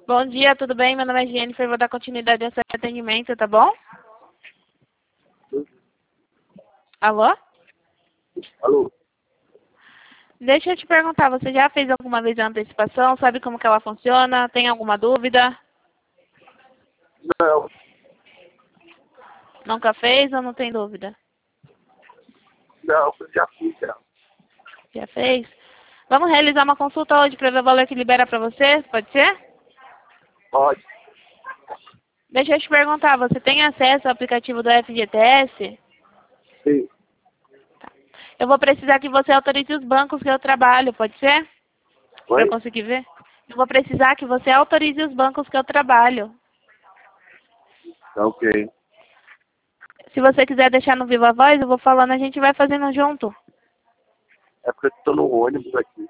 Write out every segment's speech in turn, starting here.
Bom dia, tudo bem? Meu nome é Jennifer, vou dar continuidade ao seu atendimento, tá bom? Alô? Alô? Deixa eu te perguntar, você já fez alguma vez a antecipação? Sabe como que ela funciona? Tem alguma dúvida? Não, Nunca fez ou não tem dúvida? não, eu já fiz, já. Já fez? Vamos realizar uma consulta hoje para ver o valor que libera para você? Pode ser? Pode. Deixa eu te perguntar, você tem acesso ao aplicativo do FGTS? Sim. Eu vou precisar que você autorize os bancos que eu trabalho, pode ser? Para eu Oi? conseguir ver? Eu vou precisar que você autorize os bancos que eu trabalho. Tá ok. Se você quiser deixar no Viva Voz, eu vou falando, a gente vai fazendo junto. É porque eu tô no ônibus aqui.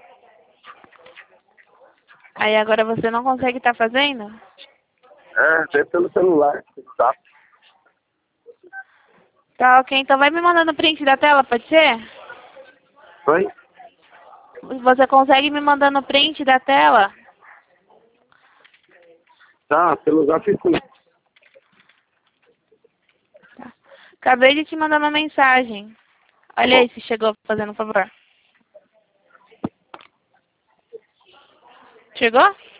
Aí agora você não consegue estar fazendo? É, vê pelo celular, tá? Tá ok, então vai me mandando print da tela, pode ser? Oi? Você consegue me mandando print da tela? Tá, celular ficou. Tá. Acabei de te mandar uma mensagem. Olha aí se chegou, fazendo um favor. Chegou?